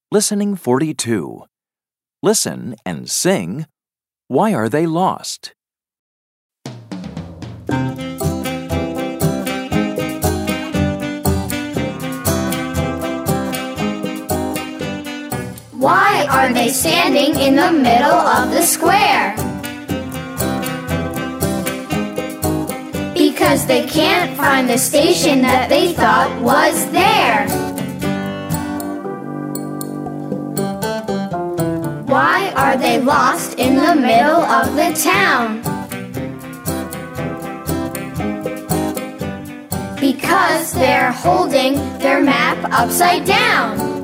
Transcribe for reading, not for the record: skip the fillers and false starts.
Listening 42. Listen and sing, Why Are They Lost? Why are they standing in the middle of the square? Because they can't find the station that they thought was there. Why are they lost in the middle of the town? Because they're holding their map upside down.